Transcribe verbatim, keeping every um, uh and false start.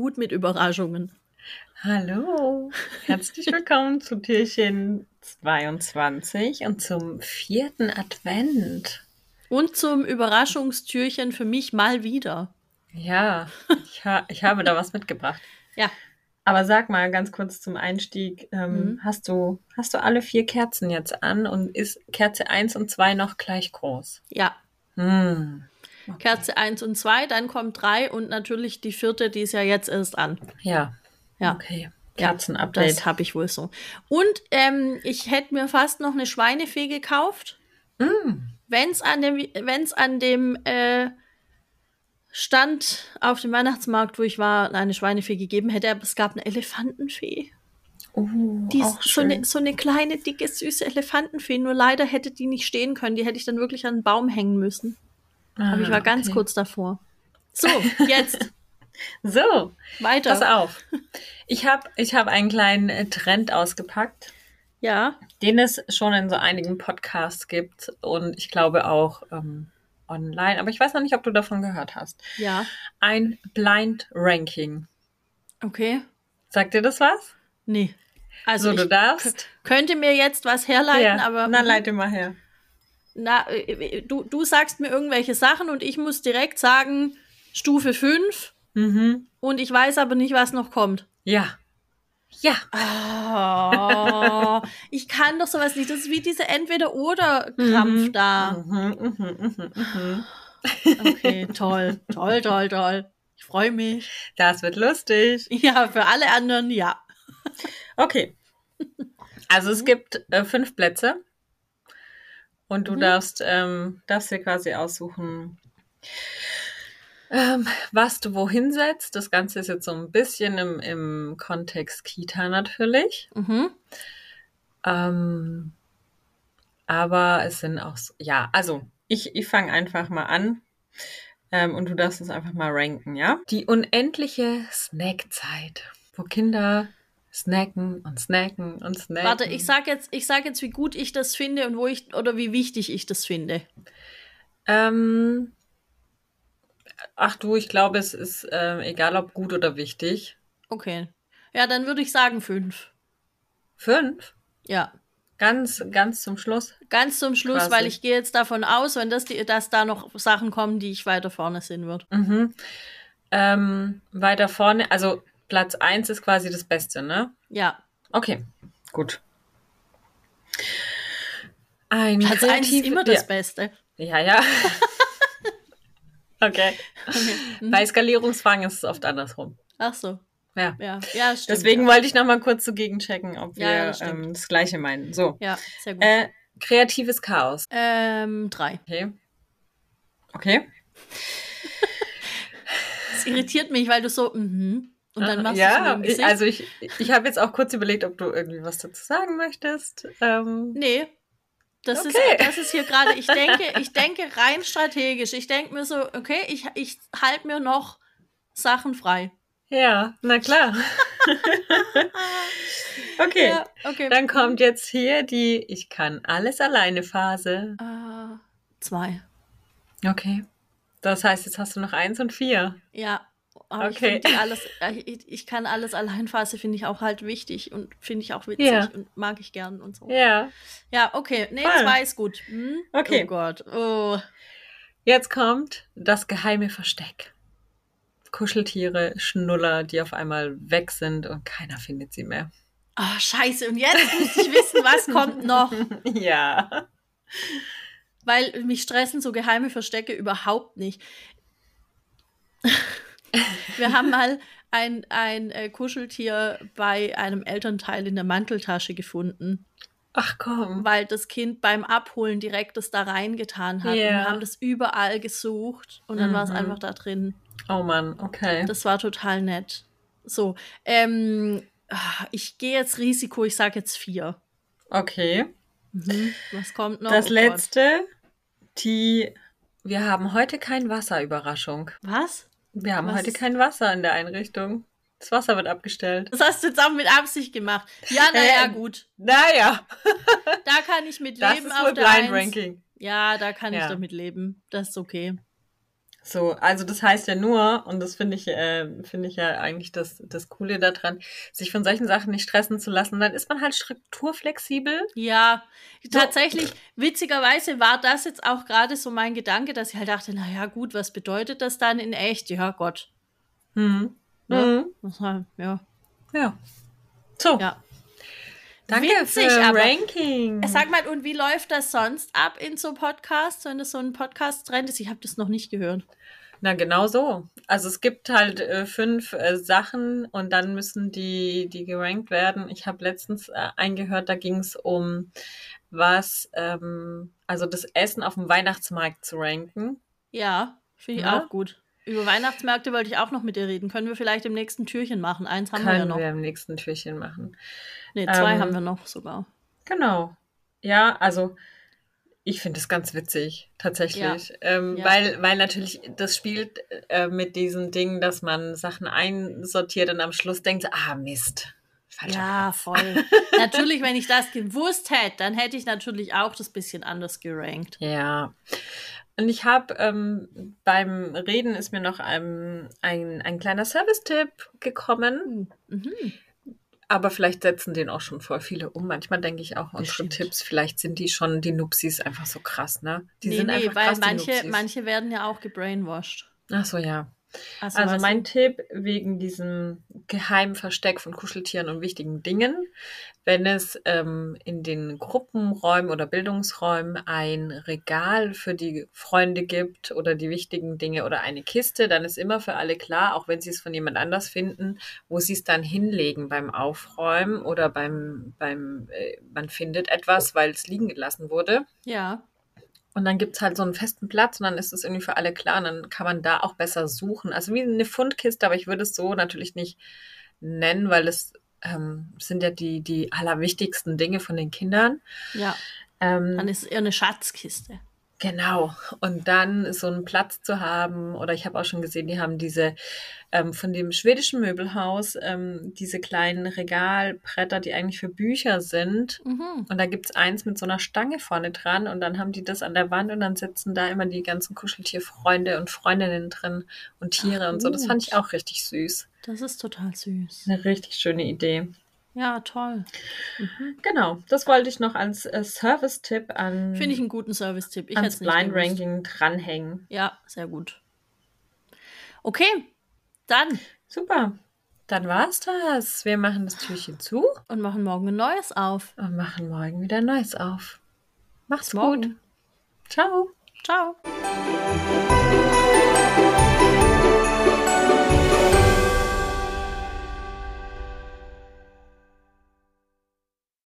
gut mit Überraschungen. Hallo, herzlich willkommen zu Türchen zweiundzwanzig und zum vierten Advent. Und zum Überraschungstürchen für mich mal wieder. Ja, ich, ha- ich habe da was mitgebracht. Ja. Aber sag mal ganz kurz zum Einstieg, ähm, Mhm. hast du, hast du alle vier Kerzen jetzt an und ist Kerze eins und zwei noch gleich groß? Ja. Hm. Okay. Kerze eins und zwei, dann kommt drei und natürlich die vierte, die ist ja jetzt erst an. Ja. Ja. Okay. Ja, Kerzenupdate. das habe ich wohl so. Und ähm, ich hätte mir fast noch eine Schweinefee gekauft. Mm. Wenn es an dem, wenn's an dem äh, Stand auf dem Weihnachtsmarkt, wo ich war, eine Schweinefee gegeben hätte, aber es gab eine Elefantenfee. Oh, Die auch ist so schön. eine, so eine kleine, dicke, süße Elefantenfee. Nur leider hätte die nicht stehen können. Die hätte ich dann wirklich an einen Baum hängen müssen. Ah, Aber ich war ganz okay. kurz davor. So, jetzt So, weiter. pass auf. Ich habe ich hab einen kleinen äh, Trend ausgepackt, Ja, den es schon in so einigen Podcasts gibt und ich glaube auch ähm, online. Aber ich weiß noch nicht, ob du davon gehört hast. ja, Ein Blind Ranking. okay. Sagt dir das was? Nee. Also So, du ich darfst. k- könnte mir jetzt was herleiten, Ja, aber na, leite mal her. na, äh, du, du sagst mir irgendwelche Sachen und ich muss direkt sagen, Stufe fünf Mhm. und ich weiß aber nicht, was noch kommt. Ja. Ja. Oh, ich kann doch sowas nicht. Das ist wie diese Entweder-Oder-Krampf Mhm. da. Mhm, mhm, mhm, mhm. Okay, toll, toll, toll, toll. Ich freue mich. Das wird lustig. Ja, für alle anderen ja. Okay. Also es gibt äh, fünf Plätze und du Mhm. darfst, ähm, darfst dir quasi aussuchen, ähm, was du wohin setzt. Das Ganze ist jetzt so ein bisschen im, im Kontext Kita natürlich. Mhm. Ähm, aber es sind auch, so, ja, also ich, ich fange einfach mal an ähm, und du darfst es einfach mal ranken, ja? Die unendliche Snackzeit, wo Kinder snacken und snacken und snacken. Warte, ich sag jetzt, ich sag jetzt, wie gut ich das finde und wo ich oder wie wichtig ich das finde. Ähm, ach du, ich glaube, es ist ähm, egal, ob gut oder wichtig. Okay. Ja, dann würde ich sagen fünf. Fünf? Ja. Ganz, ganz zum Schluss. Ganz zum Schluss, Quasi. weil ich gehe jetzt davon aus, wenn das die, dass da noch Sachen kommen, die ich weiter vorne sehen würde. Mhm. Ähm, weiter vorne, also Platz eins ist quasi das Beste, ne? Ja. Okay, gut. Ein Platz eins ist kreativ- immer das ja. Beste. Ja, ja. Okay. Okay. Mhm. Bei Skalierungsfragen ist es oft andersrum. Ach so. Ja. Ja, ja, stimmt. Deswegen ja. wollte ich noch mal kurz so gegenchecken, ob wir Ja, ja, das stimmt. ähm, das Gleiche meinen. So. Ja, sehr gut. Äh, kreatives Chaos. Ähm, drei. Okay. Okay. Es irritiert mich, weil du so, mhm. Und dann machst du so ja, mit dem ich, Gesicht. also ich, ich habe jetzt auch kurz überlegt, ob du irgendwie was dazu sagen möchtest. Ähm, Nee. Das, Okay. ist, das ist hier gerade, ich denke, ich denke rein strategisch. Ich denke mir so, okay, ich, ich halte mir noch Sachen frei. ja, na klar. Okay, Ja, okay. dann kommt jetzt hier die Ich kann alles alleine Phase. Äh, zwei. Okay. Das heißt, jetzt hast du noch eins und vier. Ja. Aber ich, Okay. find die alles, äh, ich, ich kann alles allein Phase finde ich auch halt wichtig und finde ich auch witzig Ja. und mag ich gern und so. Ja. Ja, okay. Nee, Voll. zwei ist gut. Hm? Okay. Oh Gott. Oh. Jetzt kommt das geheime Versteck. Kuscheltiere, Schnuller, die auf einmal weg sind und keiner findet sie mehr. Ah, scheiße. Und jetzt muss ich wissen, was kommt noch. Ja. Weil mich stressen so geheime Verstecke überhaupt nicht. Wir haben mal ein, ein äh, Kuscheltier bei einem Elternteil in der Manteltasche gefunden, Ach komm. weil das Kind beim Abholen direkt das da reingetan hat. Ja. Und wir haben das überall gesucht und dann war es Mhm. einfach da drin. Oh Mann, okay. Das war total nett. So, ähm, ah, ich gehe jetzt Risiko, ich sage jetzt vier. Okay. Mhm. Was kommt noch? Das Oh Gott. letzte, die Wir haben heute kein Wasser, Überraschung. Was? Wir haben Was heute ist- kein Wasser in der Einrichtung. Das Wasser wird abgestellt. Das hast du jetzt auch mit Absicht gemacht. Ja, naja, Äh, gut. Naja, Da kann ich mit das leben ist auf wohl der Blind Eins. Ranking. Ja, da kann ich Ja. damit leben. Das ist okay. So, also das heißt ja nur, und das finde ich, äh, finde ich ja eigentlich das, das Coole daran, sich von solchen Sachen nicht stressen zu lassen. Dann ist man halt strukturflexibel. Ja, So. tatsächlich, witzigerweise war das jetzt auch gerade so mein Gedanke, dass ich halt dachte, naja gut, was bedeutet das dann in echt? Ja, Gott. Mhm. Ne? Mhm. Das war, ja. Ja. So. Ja. Danke Witzig, für aber- Ranking. Sag mal, und wie läuft das sonst ab in so Podcasts, wenn das so ein Podcast-Trend ist? Ich habe das noch nicht gehört. Na, genau so. Also es gibt halt äh, fünf äh, Sachen und dann müssen die, die gerankt werden. Ich habe letztens äh, eingehört, da ging es um was, ähm, also das Essen auf dem Weihnachtsmarkt zu ranken. Ja, finde ich Ja. auch gut. Über Weihnachtsmärkte wollte ich auch noch mit dir reden. Können wir vielleicht im nächsten Türchen machen? Eins haben wir ja Können noch. wir im nächsten Türchen machen. Nee, zwei Ähm, haben wir noch sogar. Genau. Ja, also ich finde es ganz witzig, tatsächlich. Ja. Ähm, Ja. Weil, weil natürlich das spielt äh, mit diesem Ding, dass man Sachen einsortiert und am Schluss denkt, ah Mist. Falscher Ja, Platz. voll. Natürlich, wenn ich das gewusst hätte, dann hätte ich natürlich auch das bisschen anders gerankt. Ja. Und ich habe ähm, beim Reden ist mir noch ein, ein, ein kleiner Service-Tipp gekommen. Mhm. Aber vielleicht setzen den auch schon voll viele um. Manchmal denke ich auch, unsere Bestimmt. Tipps, vielleicht sind die schon, die Nupsis einfach so krass, ne? Die Nee, sind nee, einfach weil krass, die manche, Nupsis. manche werden ja auch gebrainwashed. Ach so, ja. Also, Also weißt mein du, Tipp wegen diesem geheimen Versteck von Kuscheltieren und wichtigen Dingen, wenn es ähm, in den Gruppenräumen oder Bildungsräumen ein Regal für die Freunde gibt oder die wichtigen Dinge oder eine Kiste, dann ist immer für alle klar, auch wenn sie es von jemand anders finden, wo sie es dann hinlegen beim Aufräumen oder beim, beim äh, man findet etwas, weil es liegen gelassen wurde. ja. Und dann gibt's halt so einen festen Platz und dann ist es irgendwie für alle klar und dann kann man da auch besser suchen. Also wie eine Fundkiste, aber ich würde es so natürlich nicht nennen, weil es ähm, sind ja die, die allerwichtigsten Dinge von den Kindern. Ja, Ähm, dann ist es eher eine Schatzkiste. Genau. Und dann so einen Platz zu haben, oder ich habe auch schon gesehen, die haben diese ähm, von dem schwedischen Möbelhaus, ähm, diese kleinen Regalbretter, die eigentlich für Bücher sind. Mhm. Und da gibt's eins mit so einer Stange vorne dran und dann haben die das an der Wand und dann sitzen da immer die ganzen Kuscheltierfreunde und Freundinnen drin und Tiere Ach, und so. Das fand ich gut. auch richtig süß. Das ist total süß. Eine richtig schöne Idee. Ja, toll. Mhm. Genau, das wollte ich noch als äh, Service-Tipp an Finde ich einen guten Service-Tipp. Ich hätte ans es nicht gewusst. Blind Ranking dranhängen. Ja, sehr gut. Okay, dann Super. Dann war's das. Wir machen das Türchen zu und machen morgen ein neues auf. und machen morgen wieder ein neues auf. Macht's Bis morgen. gut. Ciao. Ciao.